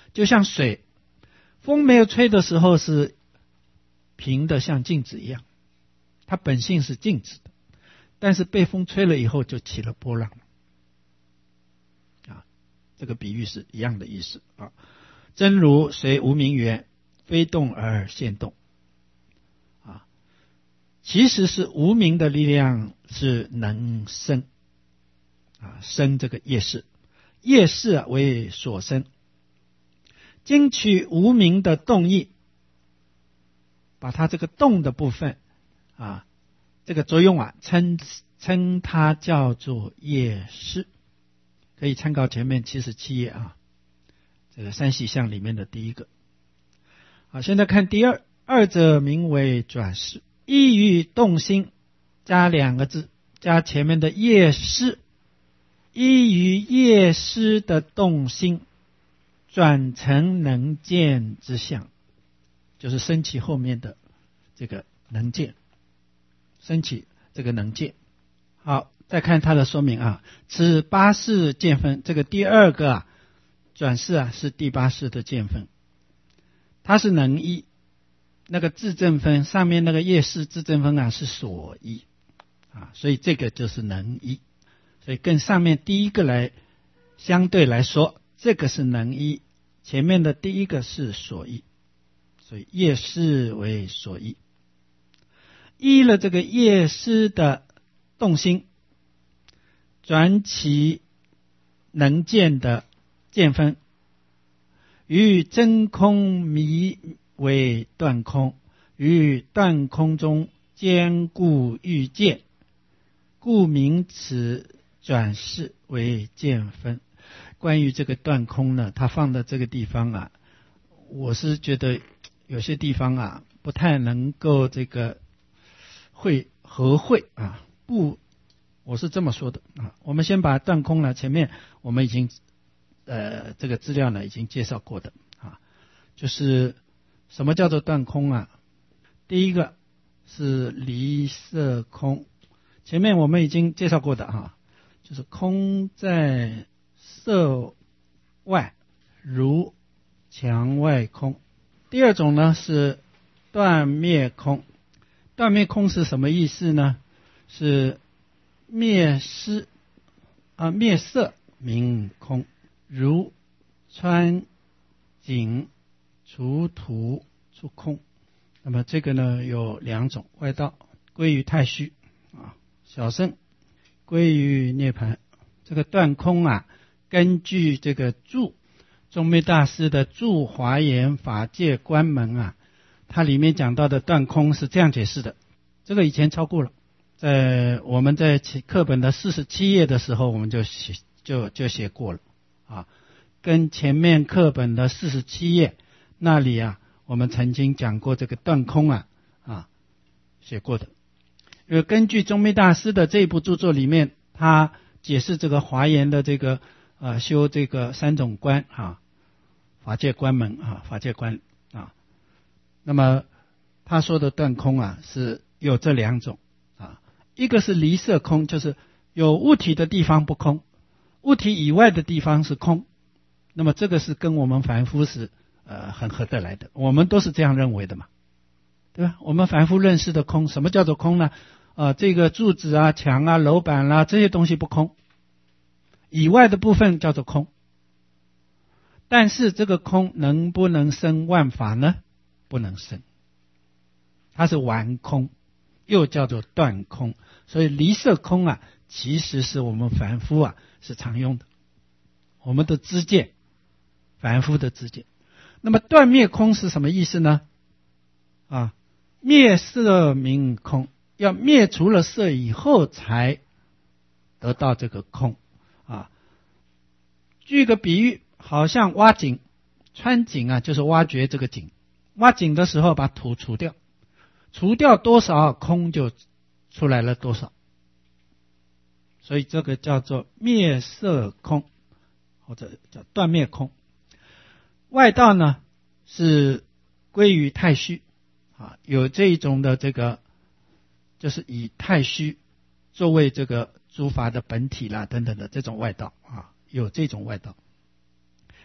就像水，风没有吹的时候是平的像镜子一样，它本性是静止的，但是被风吹了以后就起了波浪啊，这个比喻是一样的意思啊。真如随无明缘非动而现动啊，其实是无明的力量是能生啊，生这个业识，业识为所生，经取无明的动意，把它这个动的部分啊，这个作用啊，称它叫做业识，可以参考前面77页啊，这个三细相里面的第一个。好，现在看第二，二者名为转识，意于动心，加两个字，加前面的业识，依于业识的动心，转成能见之相，就是升起后面的这个能见，升起这个能见。好，再看它的说明啊，此八识见分，这个第二个啊，转识啊是第八识的见分，它是能依，那个自证分上面那个业识自证分啊是所依啊，所以这个就是能依，所以跟上面第一个来相对来说，这个是能依，前面的第一个是所依，所以业识为所依，依了这个业识的动心，转起能见的见分，于真空迷为断空，于断空中坚固欲见，故名此转识为见分。关于这个断空呢，它放的这个地方啊，我是觉得有些地方啊不太能够这个合会啊，不，我是这么说的啊。我们先把断空呢，前面我们已经这个资料呢已经介绍过的啊，就是什么叫做断空啊？第一个是离色空，前面我们已经介绍过的哈，就是空在色外，如墙外空。第二种呢是断灭空，断灭空是什么意思呢？是灭识啊，灭色名空，如穿井除土出空。那么这个呢有两种外道，归于太虚啊，小乘归于涅槃。这个断空啊，根据这个注宗密大师的注华严法界观门啊，它里面讲到的断空是这样解释的，这个以前超过了，我们在课本的47页的时候我们就写过了啊，跟前面课本的47页那里啊，我们曾经讲过这个断空啊写过的。根据宗密大师的这一部著作里面，他解释这个华严的这个修这个三种观啊，法界观门啊，法界观啊，那么他说的断空啊是有这两种啊，一个是离色空，就是有物体的地方不空，物体以外的地方是空，那么这个是跟我们凡夫是很合得来的，我们都是这样认为的嘛，对吧？我们凡夫认识的空，什么叫做空呢？这个柱子啊、墙啊、楼板啊这些东西不空，以外的部分叫做空。但是这个空能不能生万法呢？不能生，它是完空，又叫做断空。所以离色空啊，其实是我们凡夫啊是常用的，我们的知见，凡夫的知见。那么断灭空是什么意思呢？灭色名空，要灭除了色以后才得到这个空啊。举个比喻，好像挖井，穿井啊就是挖掘这个井，挖井的时候把土除掉，除掉多少空就出来了多少，所以这个叫做灭色空，或者叫断灭空。外道呢是归于太虚啊，有这一种的这个就是以太虚作为这个诸法的本体啦等等的这种外道啊，有这种外道。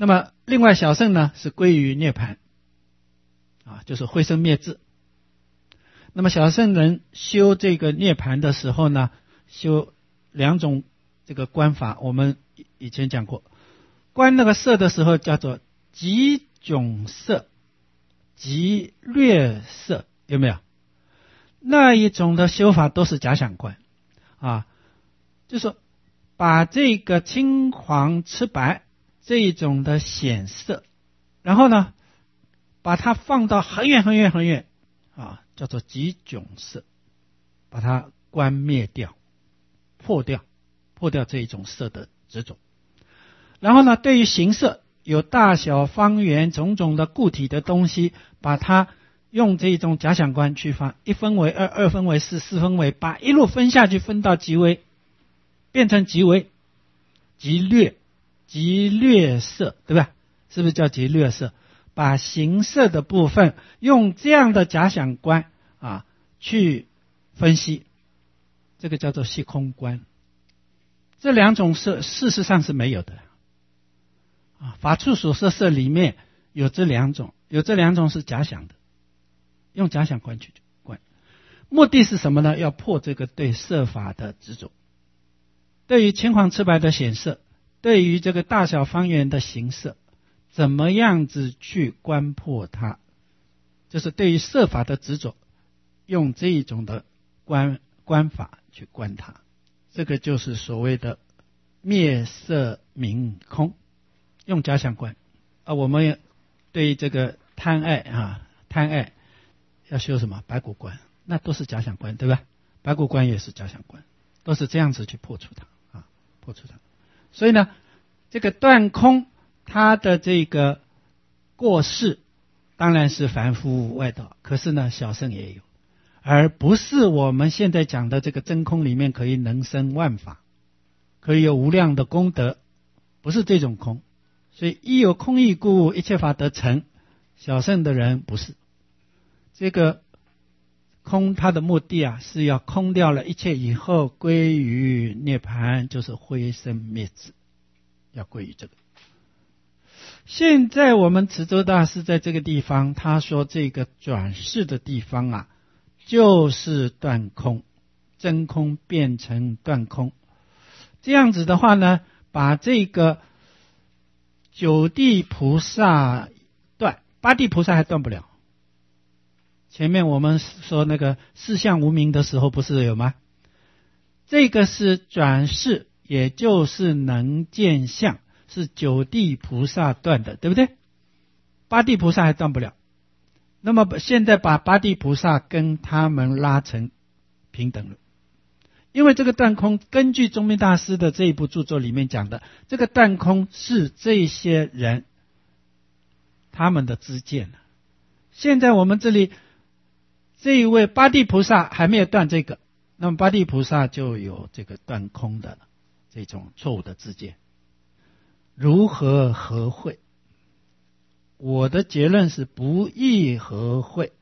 那么另外小乘呢是归于涅槃就是灰生灭智。那么小乘人修这个涅槃的时候呢，修两种这个观法，我们以前讲过。观那个色的时候叫做极迥色、极略色，有没有？那一种的修法都是假想观就是说把这个青黄赤白这一种的显色，然后呢把它放到很远很远很远叫做极迥色，把它观灭掉、破掉这一种色的执着。然后呢，对于形色有大小方圆种种的固体的东西，把它用这种假想观去分，1分为2， 2分为4， 4分为8，一路分下去，分到极微，变成极微、极略、极略色，对吧？是不是叫极略色？把形色的部分用这样的假想观去分析，这个叫做虚空观。这两种色事实上是没有的法处所摄色里面有这两种，是假想的，用假想观去观。目的是什么呢？要破这个对色法的执着。对于青黄赤白的显色，对于这个大小方圆的形色，怎么样子去观破它，就是对于色法的执着，用这一种的观法去观它。这个就是所谓的灭色明空，用假想观我们对这个贪爱要修什么白骨观，那都是假想观，对吧？白骨观也是假想观，都是这样子去破除它破除它。所以呢，这个断空它的这个过失当然是凡夫外道，可是呢小乘也有，而不是我们现在讲的这个真空里面可以能生万法，可以有无量的功德，不是这种空。所以一有空义故，一切法得成。小乘的人不是这个空，它的目的是要空掉了一切以后归于涅槃，就是灰生灭智，要归于这个。现在我们慈州大师在这个地方他说这个转世的地方就是断空，真空变成断空。这样子的话呢，把这个九地菩萨断，八地菩萨还断不了。前面我们说那个四相无明的时候不是有吗？这个是转世，也就是能见相，是九地菩萨断的，对不对？八地菩萨还断不了。那么现在把八地菩萨跟他们拉成平等了。因为这个断空，根据宗密大师的这一部著作里面讲的，这个断空是这些人他们的知见。现在我们这里这一位八地菩萨还没有断这个，那么八地菩萨就有这个断空的这种错误的知见。如何合会？我的结论是不易合会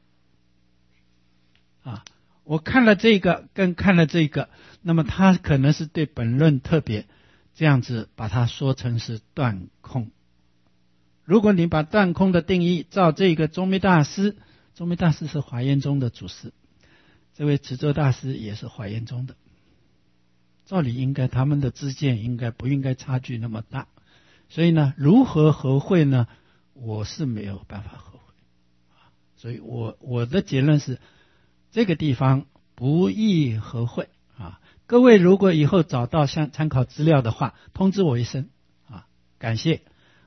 我看了这个跟看了这个，那么他可能是对本论特别这样子把它说成是断空。如果你把断空的定义照这个宗密大师是华严宗的祖师，这位慈州大师也是华严宗的，照理应该他们的知见不应该差距那么大。所以呢，如何合会呢？我是没有办法合会所以我的结论是这个地方不易合会各位如果以后找到像参考资料的话，通知我一声感谢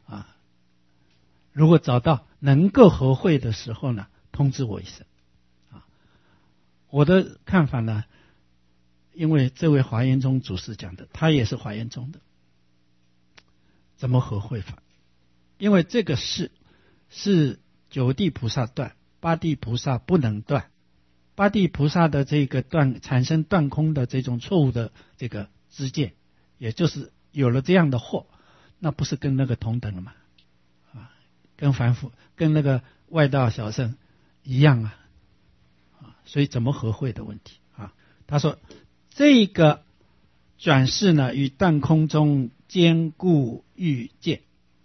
如果找到能够合会的时候呢，通知我一声我的看法呢，因为这位华严宗祖师讲的，他也是华严宗的，怎么合会法？因为这个是九地菩萨断，八地菩萨不能断。八地菩萨的这个产生断空的这种错误的这个知见，也就是有了这样的惑，那不是跟那个同等了吗？跟凡夫跟那个外道小乘一样所以怎么合会的问题他说这个转世呢，与断空中坚固欲见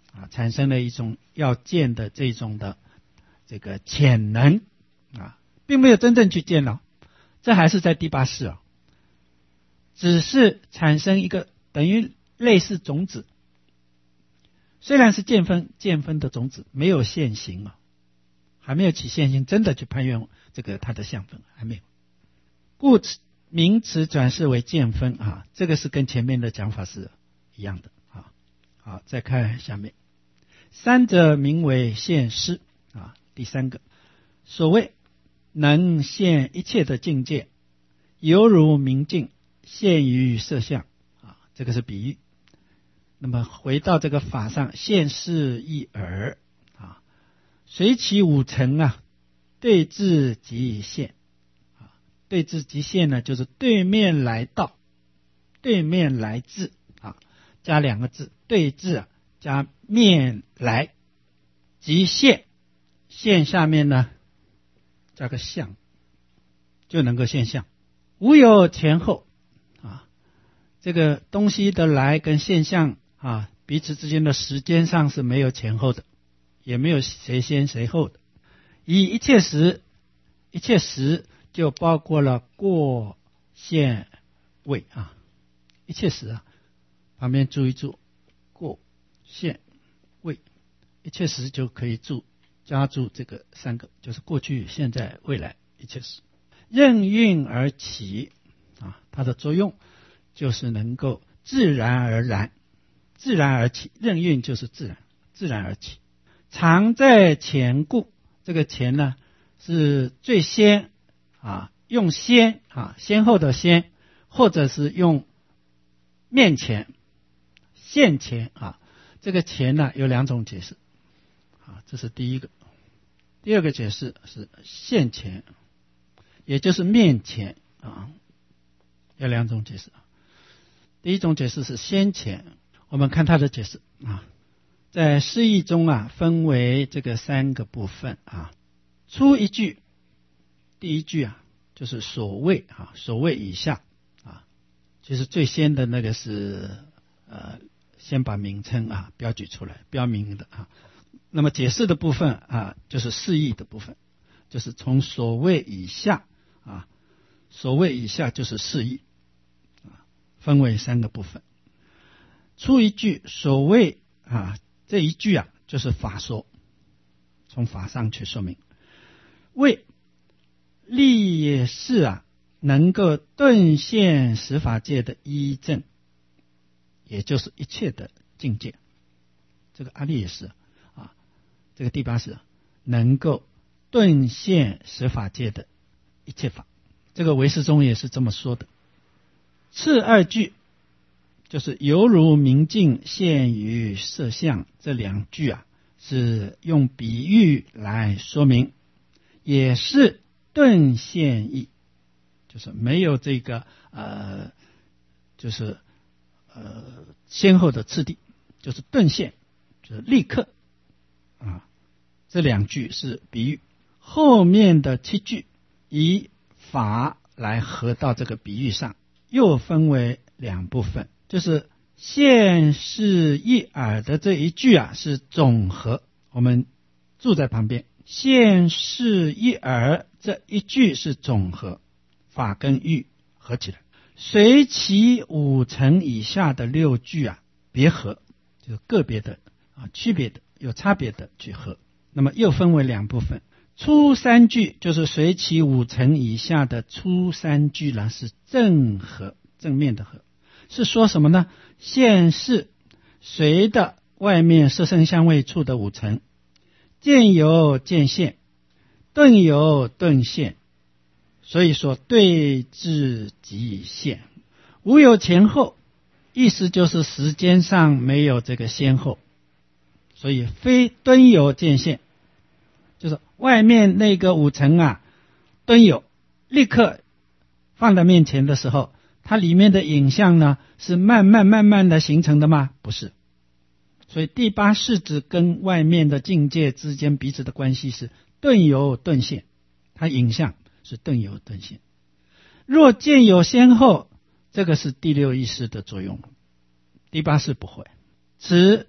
产生了一种要见的这种的这个潜能并没有真正去见了，这还是在第八识只是产生一个等于类似种子，虽然是见分的种子，没有现行还没有起现行，真的去判断这个它的相分还没有，故名词转世为见分这个是跟前面的讲法是一样的好，再看下面，三者名为现识第三个，所谓能现一切的境界，犹如明镜现于色相这个是比喻。那么回到这个法上，现识一耳随其五层对治即现对治即现呢，就是对面来到，对面来至加两个字，对治加面来，即现，现下面呢加个相，就能够现象，无有前后这个东西的来跟现象彼此之间的时间上是没有前后的，也没有谁先谁后的。以一切时，一切时就包括了过现位一切时旁边注一注过现位，一切时就可以加注这个三个，就是过去现在未来一切时，任运而起它的作用就是能够自然而然，自然而起，任运就是自然而起。常在前故，这个前呢是最先用先先后的先，或者是用面前现前这个前呢有两种解释这是第一个。第二个解释是现前，也就是面前有两种解释。第一种解释是先前，我们看它的解释在释义中分为这个三个部分初一句，第一句就是所谓所谓以下其实最先的那个是先把名称标举出来，标明的那么解释的部分就是释义的部分，就是从所谓以下所谓以下就是释义分为三个部分。初一句所谓这一句就是法说，从法上去说明。为立也是能够顿现十法界的依正，也就是一切的境界。这个阿利也是这个第八识能够顿现十法界的一切法，这个唯识中也是这么说的。次二句就是犹如明镜现于色相，这两句是用比喻来说明，也是顿现义，就是没有这个就是先后的次第，就是顿现，就是立刻这两句是比喻。后面的七句以法来合到这个比喻上，又分为两部分，就是现识一耳的这一句是总和，我们注在旁边，现识一耳这一句是总和，法跟喻合起来，随其五层以下的六句别合，就是个别的区别的有差别的去合，那么又分为两部分。初三句就是随其五层以下的初三句呢，是正合，正面的合，是说什么呢？现识随的外面色声香味触的五层，见有见现，顿有顿现，所以说对治即现，无有前后，意思就是时间上没有这个先后，所以非顿有见现，就是外面那个五层顿有立刻放在面前的时候，它里面的影像呢是慢慢的形成的吗？不是。所以第八识指跟外面的境界之间彼此的关系是顿有顿现，它影像是顿有顿现。若见有先后，这个是第六意识的作用，第八识不会。此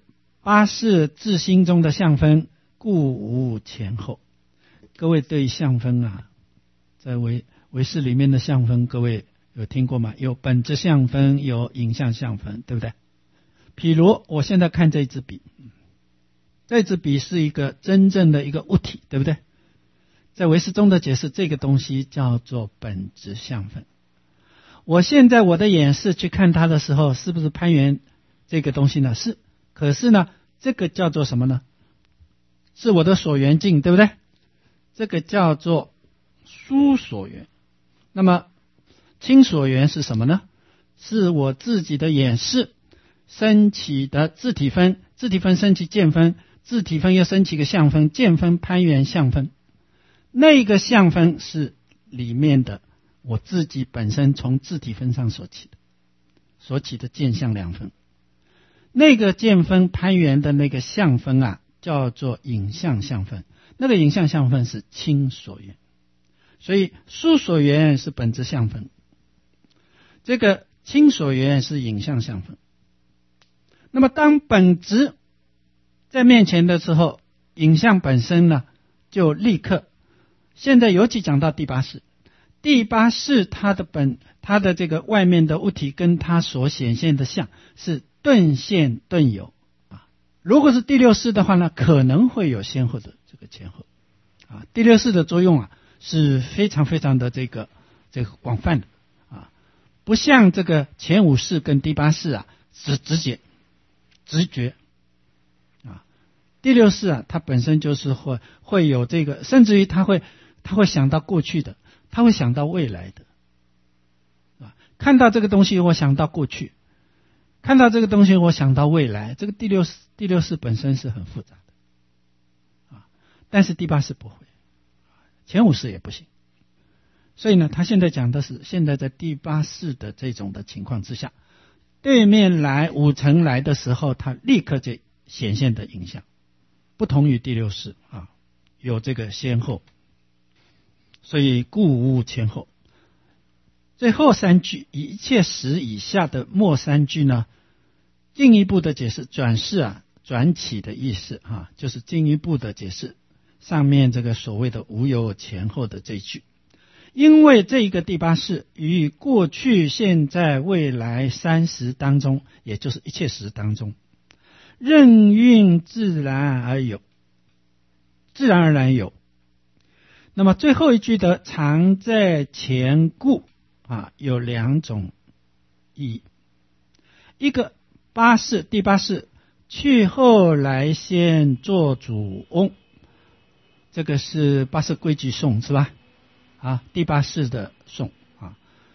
八识自心中的相分，故无前后。各位对相分啊，在唯识里面的相分，各位有听过吗？有本质相分，有影像相分，对不对？譬如我现在看这支笔，这支笔是一个真正的一个物体，对不对？在唯识中的解释，这个东西叫做本质相分。我现在我的眼视去看它的时候，是不是攀缘这个东西呢？是。可是呢，这个叫做什么呢？是我的所缘境，对不对？这个叫做疏所缘。那么亲所缘是什么呢？是我自己的眼视升起的自体分，自体分升起见分，自体分又升起个相分，见分攀缘相分。那个相分是里面的我自己本身从自体分上所起的见相两分。那个见分攀缘的那个相分啊，叫做影像相分。那个影像相分是亲所缘，所以疏所缘是本质相分，这个亲所缘是影像相分。那么当本质在面前的时候，影像本身呢就立刻。现在尤其讲到第八识，第八识它的这个外面的物体跟它所显现的相是顿现顿有啊。如果是第六识的话呢，可能会有先后的这个前后啊。第六识的作用啊是非常非常的这个广泛的啊，不像这个前五识跟第八识啊是直觉啊。第六识啊，它本身就是会有这个，甚至于它会想到过去的，它会想到未来的啊。看到这个东西我想到过去，看到这个东西我想到未来。这个第六识本身是很复杂的啊，但是第八识不会，前五识也不行。所以呢，他现在讲的是现在在第八识的这种的情况之下，对面来五层来的时候，它立刻就显现的影响，不同于第六识啊，有这个先后，所以故无前后。最后三句一切时以下的末三句呢，进一步的解释转世啊，转起的意思啊，就是进一步的解释上面这个所谓的无有前后的这一句。因为这一个第八识于过去现在未来三时当中，也就是一切时当中，任运自然而有，自然而然有。那么最后一句的常在前故啊，有两种意义。一个八识，第八识去后来先做主翁，这个是八识规矩颂是吧？啊，第八识的颂啊，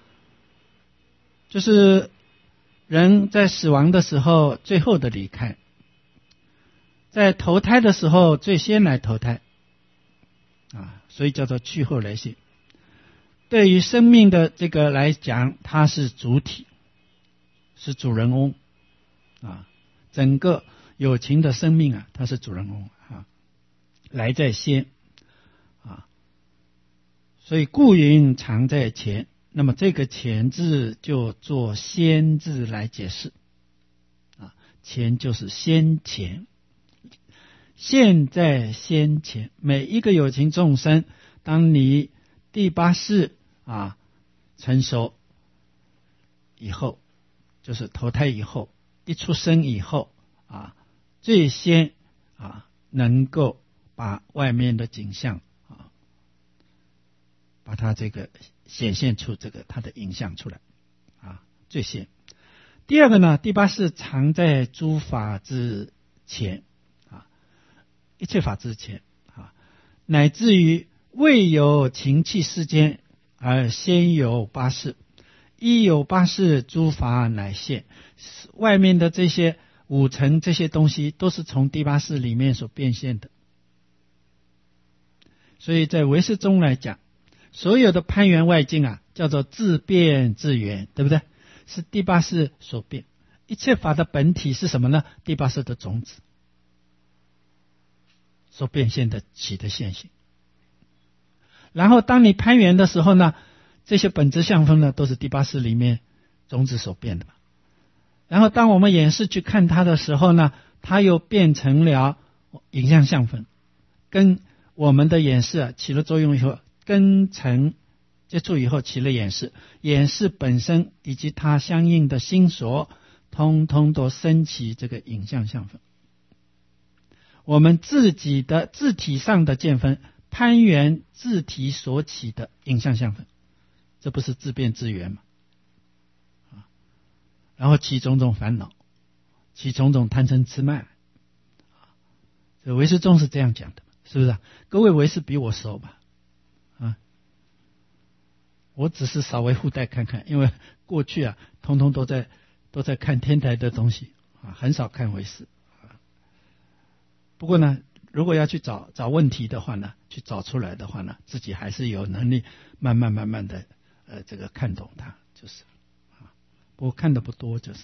就是人在死亡的时候最后的离开，在投胎的时候最先来投胎啊，所以叫做去后来先。对于生命的这个来讲，它是主体，是主人翁啊，整个有情的生命啊，它是主人翁啊，来在先啊，所以故云常在前。那么这个前字就做先字来解释啊，前就是先前，现在先前。每一个有情众生，当你第八识啊成熟以后，就是投胎以后，一出生以后啊，最先啊能够把外面的景象啊，把它这个显现出这个它的影像出来啊，最先。第二个呢，第八识常在诸法之前啊，一切法之前啊，乃至于未有情器世间，而先有八识，一有八识，诸法乃现。外面的这些五层这些东西，都是从第八识里面所变现的。所以在唯识中来讲，所有的攀缘外境啊，叫做自变自缘，对不对？是第八识所变。一切法的本体是什么呢？第八识的种子所变现的起的现行。然后当你攀缘的时候呢，这些本质相分呢，都是第八识里面种子所变的。然后当我们眼视去看它的时候呢， 它又变成了影像相分，跟我们的眼视起了作用以后，跟尘接触以后起了眼视，眼视本身以及它相应的心所，通通都升起这个影像相分。我们自己的自体上的见分，攀缘自体所起的影像相分，这不是自变自圆吗？然后起种种烦恼，起种种贪嗔痴慢。这唯识宗是这样讲的，是不是？各位唯识比我熟吧？我只是稍微附带看看，因为过去通通都在看天台的东西很少看唯识。不过呢，如果要去找问题的话呢，去找出来的话呢，自己还是有能力慢慢的这个看懂它，就是不过看的不多，就是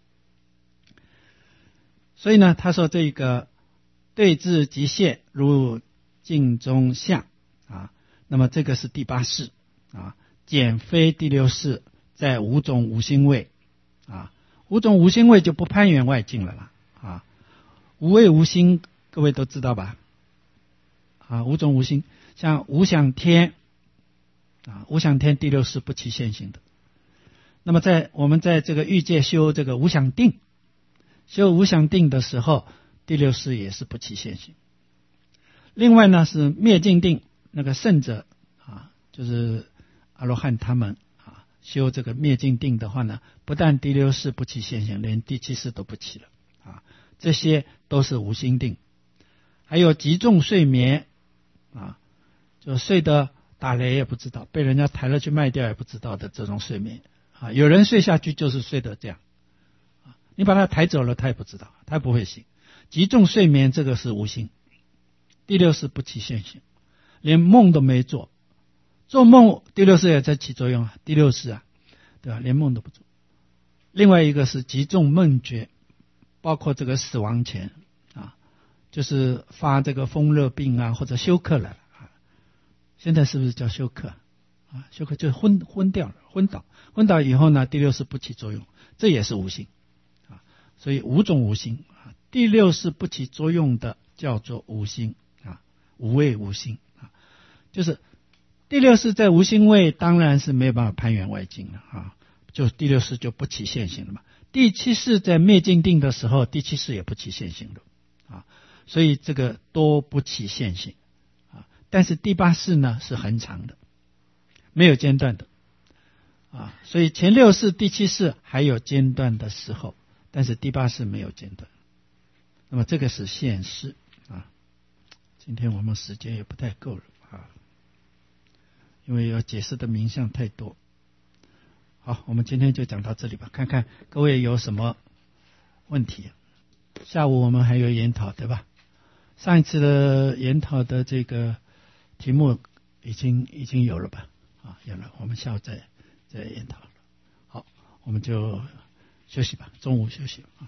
所以呢，他说这个对治即现如镜中像那么这个是第八识减非第六识，在五种无心位五种无心位就不攀缘外境了啦无畏无心各位都知道吧？五种无心，像无想天无想天第六识不起现行的。那么我们在这个欲界修这个无想定，修无想定的时候，第六识也是不起现行。另外呢是灭尽定，那个圣者就是阿罗汉他们修这个灭尽定的话呢，不但第六识不起现行，连第七识都不起了这些都是无心定。还有极重睡眠就睡得打雷也不知道，被人家抬了去卖掉也不知道的这种睡眠有人睡下去就是睡得这样你把他抬走了他也不知道，他不会醒。极重睡眠这个是无心，第六识不起现行，连梦都没做，做梦第六识也在起作用第六识对吧？连梦都不做。另外一个是极重梦觉，包括这个死亡前就是发这个风热病或者休克了现在是不是叫休克休克就是昏掉了，昏倒以后呢，第六识不起作用，这也是无心所以五种无心第六识不起作用的叫做无心无畏无心就是第六识在无心位当然是没有办法攀缘外境了就第六识就不起现行了嘛。第七识在灭尽定的时候，第七识也不起现行了所以这个都不起现行但是第八识呢是恒常的，没有间断的所以前六识第七识还有间断的时候，但是第八识没有间断。那么这个是现识今天我们时间也不太够了因为要解释的名相太多。好，我们今天就讲到这里吧，看看各位有什么问题。下午我们还有研讨对吧？上一次的研讨的这个题目已经有了吧？有了，我们下午再研讨了。好，我们就休息吧，中午休息